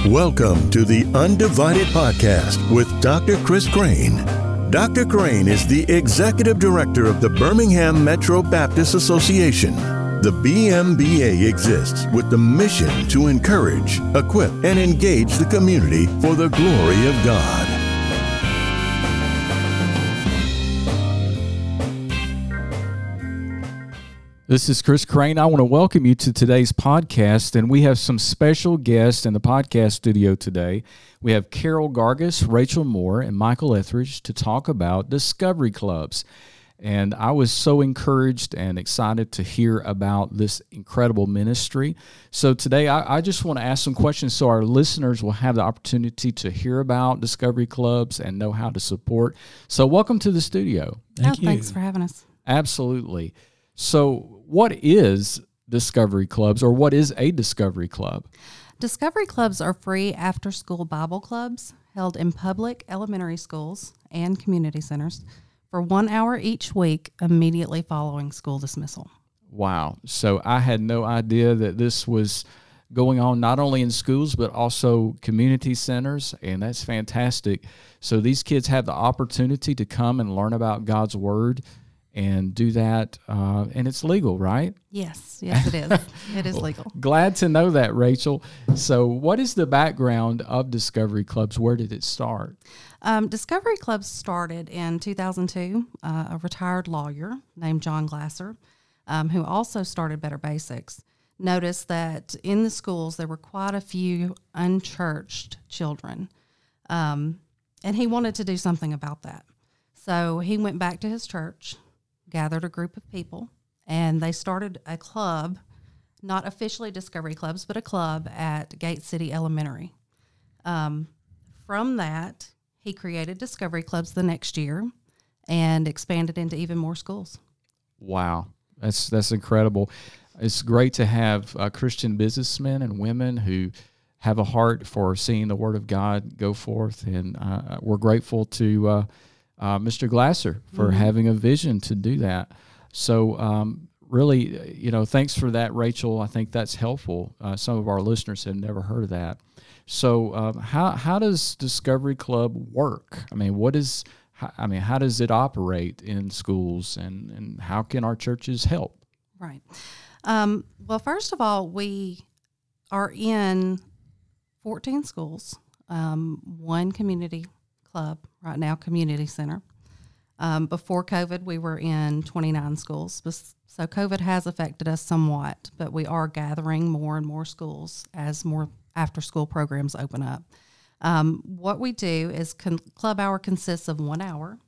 Welcome to the Undivided Podcast with Dr. Chris Crane. Dr. Crane is the Executive Director of the Birmingham Metro Baptist Association. The BMBA exists with the mission to encourage, equip, and engage the community for the glory of God. This is Chris Crane. I want to welcome you to today's podcast, and we have some special guests in the podcast studio today. We have Carol Gargis, Rachel Moore, and Michael Etheridge to talk about Discovery Clubs. And I was so encouraged and excited to hear about this incredible ministry. So today I just want to ask some questions so our listeners will have the opportunity to hear about Discovery Clubs and know how to support. So welcome to the studio. Thank you. Thanks for having us. Absolutely. So what is Discovery Clubs, or what is a Discovery Club? Discovery Clubs are free after-school Bible clubs held in public elementary schools and community centers for 1 hour each week immediately following school dismissal. Wow. So I had no idea that this was going on not only in schools but also community centers, and that's fantastic. So these kids have the opportunity to come and learn about God's Word and do that, and it's legal, right? Yes, it is. It is legal. Glad to know that, Rachel. So what is the background of Discovery Clubs? Where did it start? Discovery Clubs started in 2002. A retired lawyer named John Glasser, who also started Better Basics, noticed that in the schools there were quite a few unchurched children, and he wanted to do something about that. So he went back to his church, gathered a group of people, and they started a club, not officially Discovery Clubs, but a club at Gate City Elementary. From that, he created Discovery Clubs the next year and expanded into even more schools. Wow, that's incredible. It's great to have Christian businessmen and women who have a heart for seeing the Word of God go forth, and we're grateful to Mr. Glasser for having a vision to do that. So really, thanks for that, Rachel. I think that's helpful. Some of our listeners have never heard of that. So how does Discovery Club work? I mean, how does it operate in schools, and how can our churches help? Right. Well, first of all, we are in 14 schools, one community club right now, community center. Before COVID, we were in 29 schools. So COVID has affected us somewhat, but we are gathering more and more schools as more after-school programs open up. What we do is Club Hour consists of 1 hour.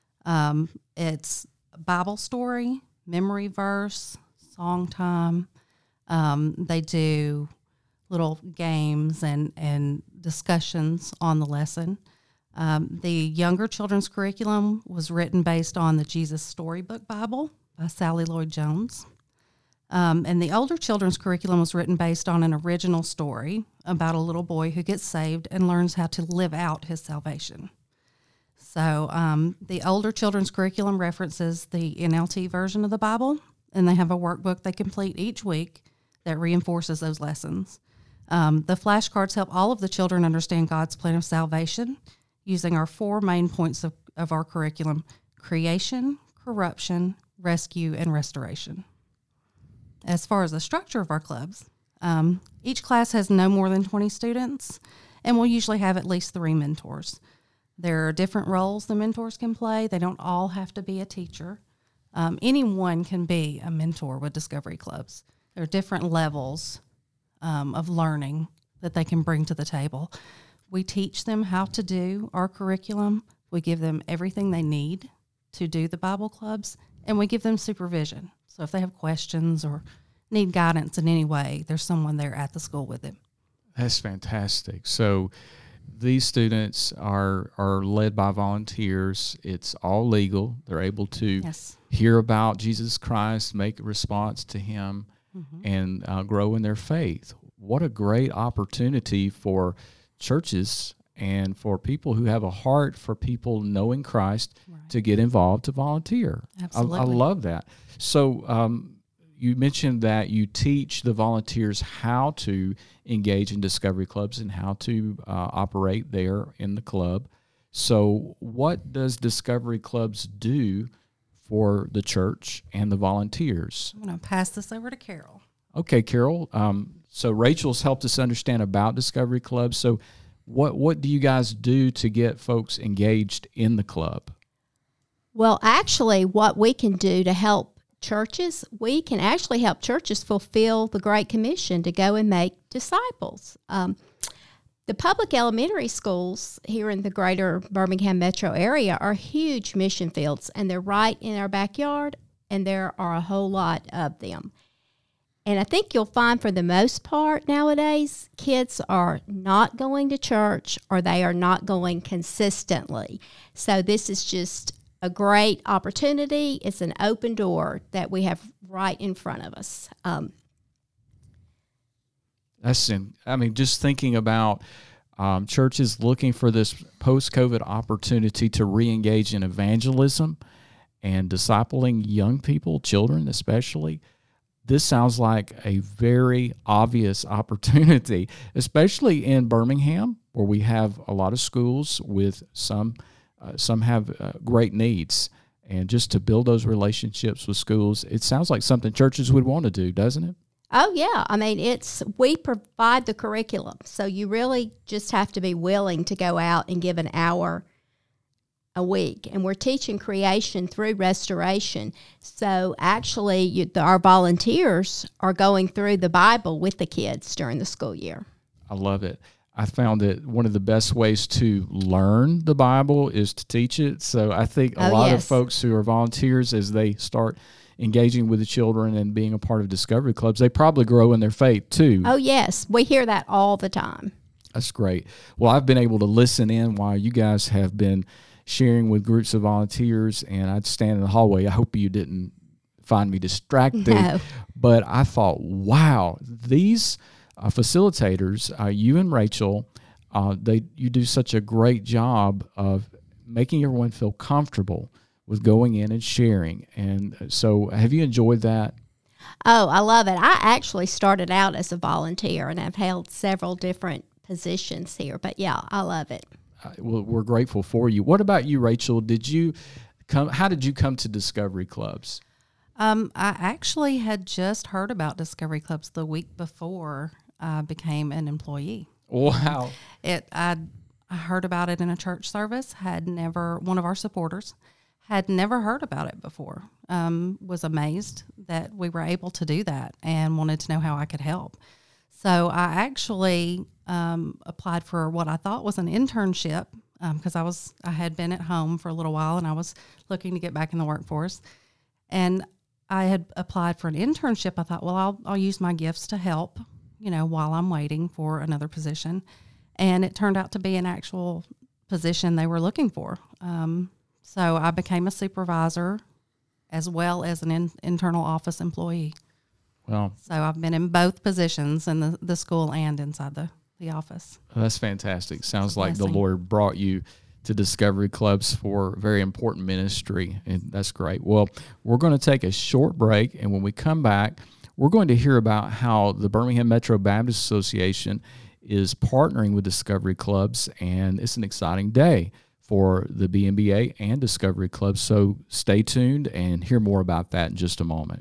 It's Bible story, memory verse, song time. They do little games and discussions on the lesson. The younger children's curriculum was written based on the Jesus Storybook Bible by Sally Lloyd Jones. And the older children's curriculum was written based on an original story about a little boy who gets saved and learns how to live out his salvation. So the older children's curriculum references the NLT version of the Bible, and they have a workbook they complete each week that reinforces those lessons. The flashcards help all of the children understand God's plan of salvation using our 4 main points of our curriculum: creation, corruption, rescue, and restoration. As far as the structure of our clubs, each class has no more than 20 students, and we'll usually have at least 3 mentors. There are different roles the mentors can play. They don't all have to be a teacher. Anyone can be a mentor with Discovery Clubs. There are different levels of learning that they can bring to the table. We teach them how to do our curriculum. We give them everything they need to do the Bible clubs, and we give them supervision. So if they have questions or need guidance in any way, there's someone there at the school with them. That's fantastic. So these students are led by volunteers. It's all legal. They're able to hear about Jesus Christ, make a response to Him, and grow in their faith. What a great opportunity for churches and for people who have a heart for people knowing Christ to get involved, to volunteer. Absolutely. I love that. So you mentioned that you teach the volunteers how to engage in discovery clubs and how to operate there in the club. So what does discovery clubs do for the church and the volunteers? I'm going to pass this over to Carol. Okay, Carol. So Rachel's helped us understand about discovery clubs. So what do you guys do to get folks engaged in the club? Well, actually, what we can do to help churches, we can actually help churches fulfill the Great Commission to go and make disciples. The public elementary schools here in the greater Birmingham metro area are huge mission fields, and they're right in our backyard, and there are a whole lot of them. And I think you'll find for the most part nowadays, kids are not going to church or they are not going consistently. So this is just a great opportunity. It's an open door that we have right in front of us. Just thinking about churches looking for this post-COVID opportunity to re-engage in evangelism and discipling young people, children especially. This sounds like a very obvious opportunity, especially in Birmingham, where we have a lot of schools with some have great needs. And just to build those relationships with schools, it sounds like something churches would want to do, doesn't it? Oh, yeah. I mean, we provide the curriculum, so you really just have to be willing to go out and give an hour a week. And we're teaching creation through restoration. So actually, our volunteers are going through the Bible with the kids during the school year. I love it. I found that one of the best ways to learn the Bible is to teach it. So I think a lot of folks who are volunteers, as they start engaging with the children and being a part of discovery clubs, they probably grow in their faith too. Oh, yes. We hear that all the time. That's great. Well, I've been able to listen in while you guys have been sharing with groups of volunteers, and I'd stand in the hallway. I hope you didn't find me distracted. No. But I thought, wow, these facilitators, you and Rachel, you do such a great job of making everyone feel comfortable with going in and sharing. And so have you enjoyed that? Oh, I love it. I actually started out as a volunteer, and I've held several different positions here. But, yeah, I love it. Well, we're grateful for you. What about you, Rachel? How did you come to Discovery Clubs? I actually had just heard about Discovery Clubs the week before I became an employee. Wow. I heard about it in a church service, one of our supporters had never heard about it before, was amazed that we were able to do that and wanted to know how I could help. So I actually applied for what I thought was an internship because I had been at home for a little while and I was looking to get back in the workforce. And I had applied for an internship. I thought, well, I'll use my gifts to help, while I'm waiting for another position. And it turned out to be an actual position they were looking for. So I became a supervisor as well as an internal office employee. Well, so I've been in both positions in the school and inside the office. That's fantastic. Sounds like the Lord brought you to Discovery Clubs for very important ministry, and that's great. Well, we're going to take a short break, and when we come back, we're going to hear about how the Birmingham Metro Baptist Association is partnering with Discovery Clubs, and it's an exciting day for the BMBA and Discovery Clubs. So stay tuned and hear more about that in just a moment.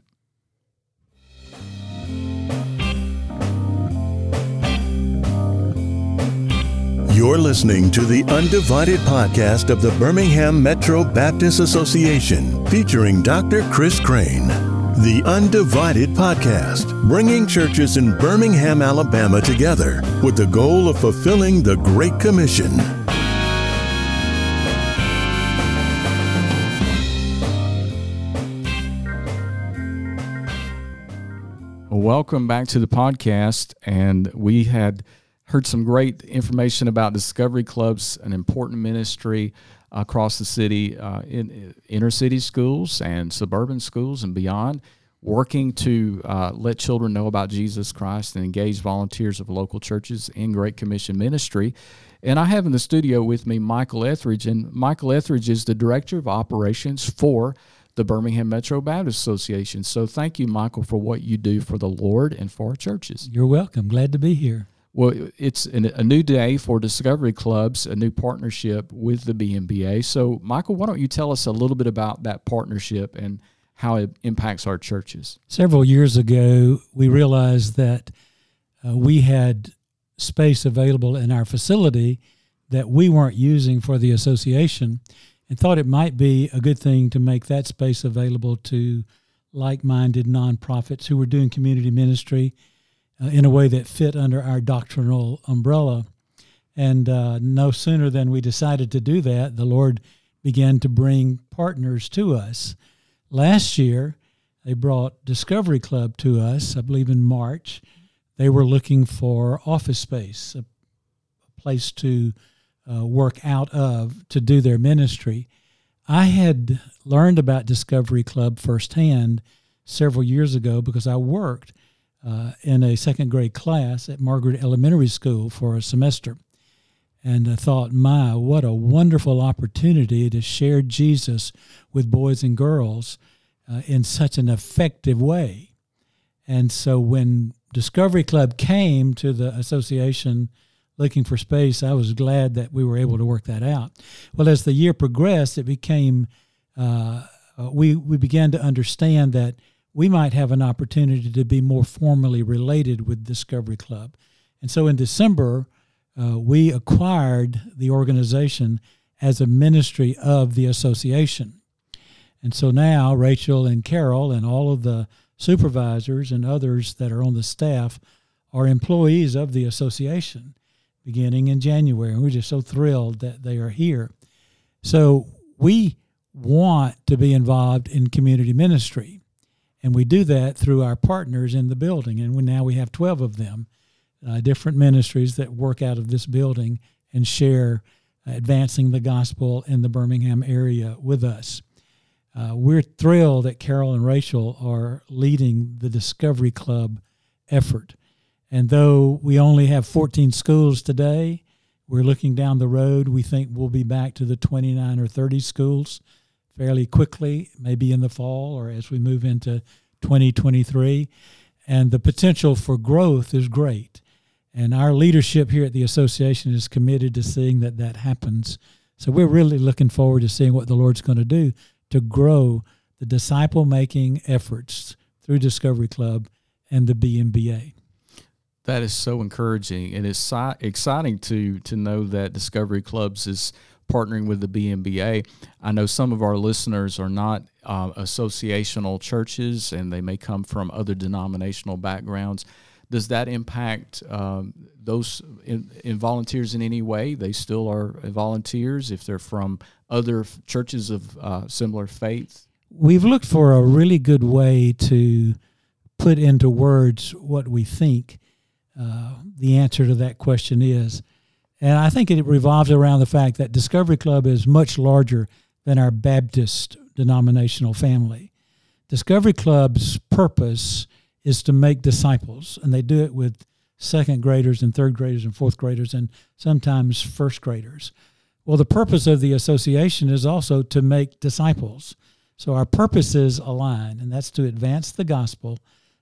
You're listening to the Undivided podcast of the Birmingham Metro Baptist Association, featuring Dr. Chris Crane. The Undivided podcast, bringing churches in Birmingham, Alabama together with the goal of fulfilling the Great Commission. Welcome back to the podcast, and we had heard some great information about Discovery Clubs, an important ministry across the city, in inner city schools and suburban schools and beyond, working to let children know about Jesus Christ and engage volunteers of local churches in Great Commission ministry. And I have in the studio with me Michael Etheridge, and Michael Etheridge is the Director of Operations for the Birmingham Metro Baptist Association. So thank you, Michael, for what you do for the Lord and for our churches. You're welcome. Glad to be here. Well, it's a new day for Discovery Clubs, a new partnership with the BMBA. So, Michael, why don't you tell us a little bit about that partnership and how it impacts our churches? Several years ago, we realized that we had space available in our facility that we weren't using for the association, and thought it might be a good thing to make that space available to like-minded nonprofits who were doing community ministry in a way that fit under our doctrinal umbrella. And no sooner than we decided to do that, the Lord began to bring partners to us. Last year, they brought Discovery Club to us, I believe in March. They were looking for office space, a place to work out of to do their ministry. I had learned about Discovery Club firsthand several years ago because I worked in a second grade class at Margaret Elementary School for a semester. And I thought, what a wonderful opportunity to share Jesus with boys and girls in such an effective way. And so when Discovery Club came to the association looking for space, I was glad that we were able to work that out. Well, as the year progressed, it became, we began to understand that we might have an opportunity to be more formally related with Discovery Club. And so in December, we acquired the organization as a ministry of the association. And so now Rachel and Carol and all of the supervisors and others that are on the staff are employees of the association beginning in January. And we're just so thrilled that they are here. So we want to be involved in community ministry. And we do that through our partners in the building. And now we have 12 of them, different ministries that work out of this building and share advancing the gospel in the Birmingham area with us. We're thrilled that Carol and Rachel are leading the Discovery Club effort. And though we only have 14 schools today, we're looking down the road. We think we'll be back to the 29 or 30 schools fairly quickly, maybe in the fall or as we move into 2023. And the potential for growth is great. And our leadership here at the association is committed to seeing that that happens. So we're really looking forward to seeing what the Lord's going to do to grow the disciple-making efforts through Discovery Club and the BMBA. That is so encouraging, and it's exciting to know that Discovery Clubs is partnering with the BMBA. I know some of our listeners are not associational churches, and they may come from other denominational backgrounds. Does that impact those in volunteers in any way? They still are volunteers if they're from other churches of similar faith? We've looked for a really good way to put into words what we think the answer to that question is. And I think it revolves around the fact that Discovery Club is much larger than our Baptist denominational family. Discovery Club's purpose is to make disciples, and they do it with second graders and third graders and fourth graders and sometimes first graders. Well, the purpose of the association is also to make disciples. So our purposes align, and that's to advance the gospel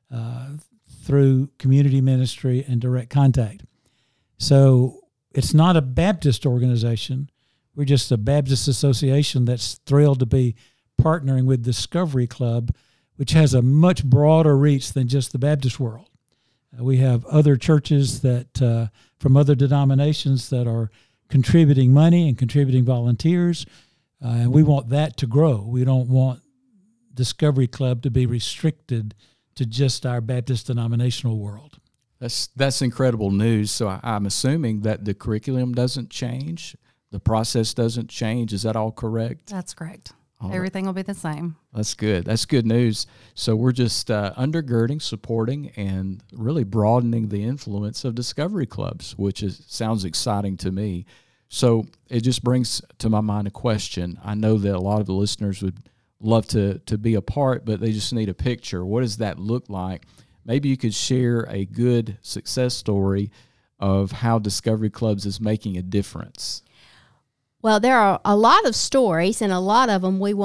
through community ministry and direct contact. So it's not a Baptist organization. We're just a Baptist association that's thrilled to be partnering with Discovery Club, which has a much broader reach than just the Baptist world. We have other churches that from other denominations that are contributing money and contributing volunteers, and we want that to grow. We don't want Discovery Club to be restricted to just our Baptist denominational world. That's incredible news. So I'm assuming that the curriculum doesn't change, the process doesn't change. Is that all correct? That's correct. Everything will be the same. That's good. That's good news. So we're just undergirding, supporting, and really broadening the influence of Discovery Clubs, which sounds exciting to me. So it just brings to my mind a question. I know that a lot of the listeners would love to be a part, but they just need a picture. What does that look like? Maybe you could share a good success story of how Discovery Clubs is making a difference. Well, there are a lot of stories, and a lot of them we won't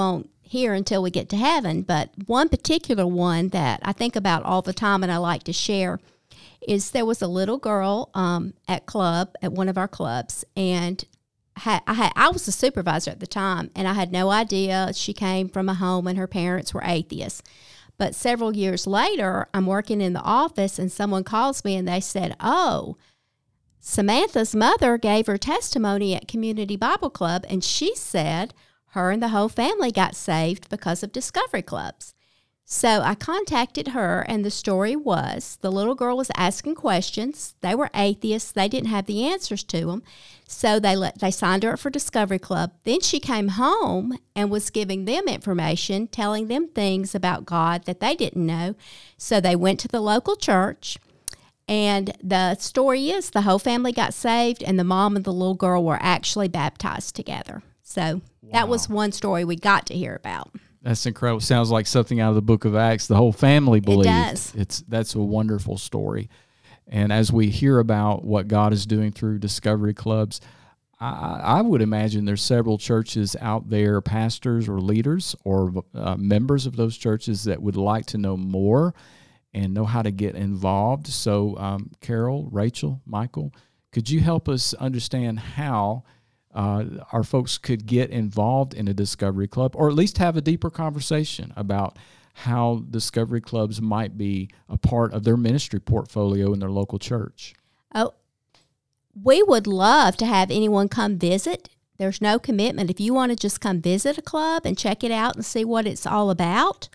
here until we get to heaven. But one particular one that I think about all the time and I like to share is there was a little girl at one of our clubs, and I was the supervisor at the time, and I had no idea she came from a home and her parents were atheists. But several years later, I'm working in the office, and someone calls me, and they said, "Oh, Samantha's mother gave her testimony at Community Bible Club, and she said her and the whole family got saved because of Discovery Clubs." So I contacted her, and the story was the little girl was asking questions. They were atheists. They didn't have the answers to them. So they signed her up for Discovery Club. Then she came home and was giving them information, telling them things about God that they didn't know. So they went to the local church, and the story is the whole family got saved, and the mom and the little girl were actually baptized together. So that was one story we got to hear about. That's incredible. Sounds like something out of the book of Acts. The whole family believed. It does. That's a wonderful story. And as we hear about what God is doing through Discovery Clubs, I would imagine there's several churches out there, pastors or leaders or members of those churches that would like to know more and know how to get involved. So, Carol, Rachel, Michael, could you help us understand how our folks could get involved in a Discovery Club, or at least have a deeper conversation about how Discovery Clubs might be a part of their ministry portfolio in their local church? Oh, we would love to have anyone come visit. There's no commitment. If you want to just come visit a club and check it out and see what it's all about,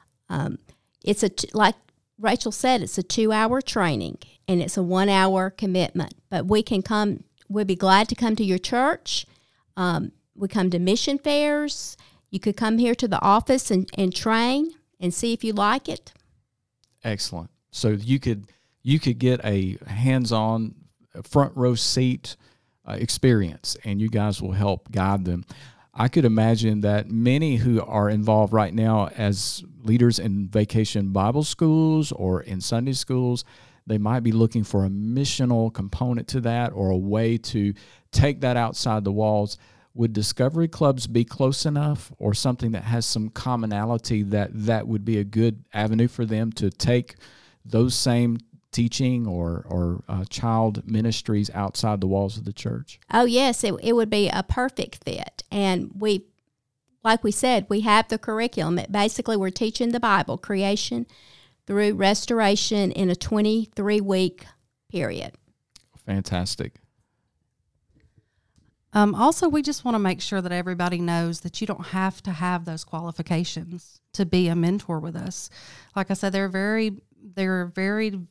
like Rachel said, it's a 2-hour training and it's a 1-hour commitment. But we can come. We'd be glad to come to your church. We come to mission fairs. You could come here to the office and train and see if you like it. Excellent. So you could get a hands-on, front row seat experience, and you guys will help guide them. I could imagine that many who are involved right now as leaders in vacation Bible schools or in Sunday schools, they might be looking for a missional component to that or a way to take that outside the walls. Would Discovery Clubs be close enough, or something that has some commonality that would be a good avenue for them to take those same teaching or child ministries outside the walls of the church? Oh, yes, it would be a perfect fit. And like we said, we have the curriculum. Basically, we're teaching the Bible, creation through restoration, in a 23-week period. Fantastic. Also, we just want to make sure that everybody knows that you don't have to have those qualifications to be a mentor with us. Like I said, there are varied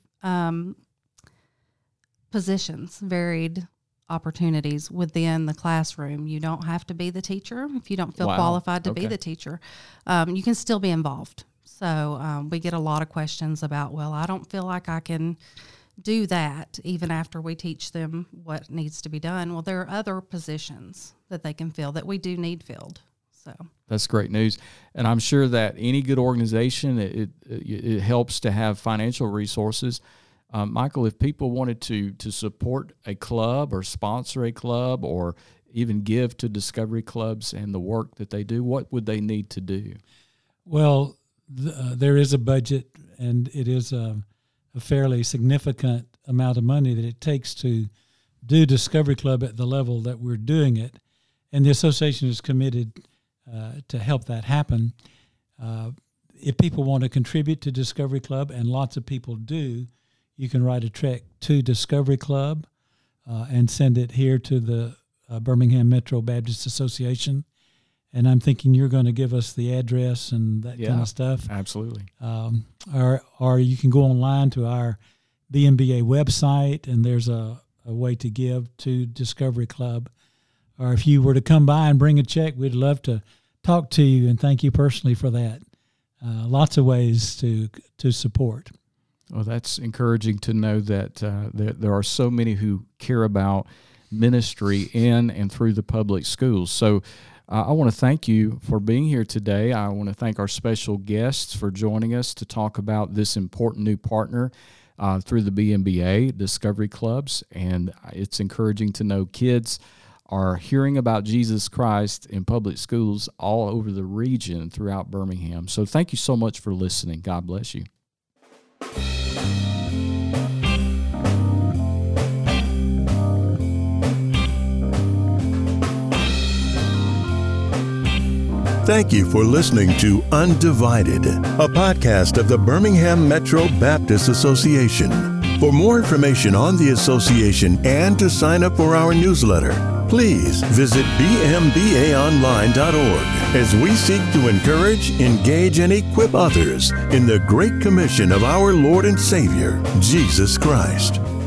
positions, varied opportunities within the classroom. You don't have to be the teacher if you don't feel qualified to be the teacher. You can still be involved. So we get a lot of questions about, well, I don't feel like I can do that even after we teach them what needs to be done. Well, there are other positions that they can fill that we do need filled. So that's great news. And I'm sure that any good organization, it helps to have financial resources. Michael, if people wanted to support a club or sponsor a club or even give to Discovery Clubs and the work that they do, what would they need to do? Well, there is a budget, and it is a fairly significant amount of money that it takes to do Discovery Club at the level that we're doing it, and the association is committed to help that happen. If people want to contribute to Discovery Club, and lots of people do, you can write a check to Discovery Club and send it here to the Birmingham Metro Baptist Association. And I'm thinking you're going to give us the address and that kind of stuff. Absolutely. Or you can go online to our BMBA website, and there's a way to give to Discovery Club. Or if you were to come by and bring a check, we'd love to talk to you and thank you personally for that. Lots of ways to support. Well, that's encouraging to know that there are so many who care about ministry in and through the public schools. So I want to thank you for being here today. I want to thank our special guests for joining us to talk about this important new partner through the BMBA, Discovery Clubs. And it's encouraging to know kids are hearing about Jesus Christ in public schools all over the region throughout Birmingham. So thank you so much for listening. God bless you. Thank you for listening to Undivided, a podcast of the Birmingham Metro Baptist Association. For more information on the association and to sign up for our newsletter, please visit bmbaonline.org as we seek to encourage, engage, and equip others in the Great Commission of our Lord and Savior, Jesus Christ.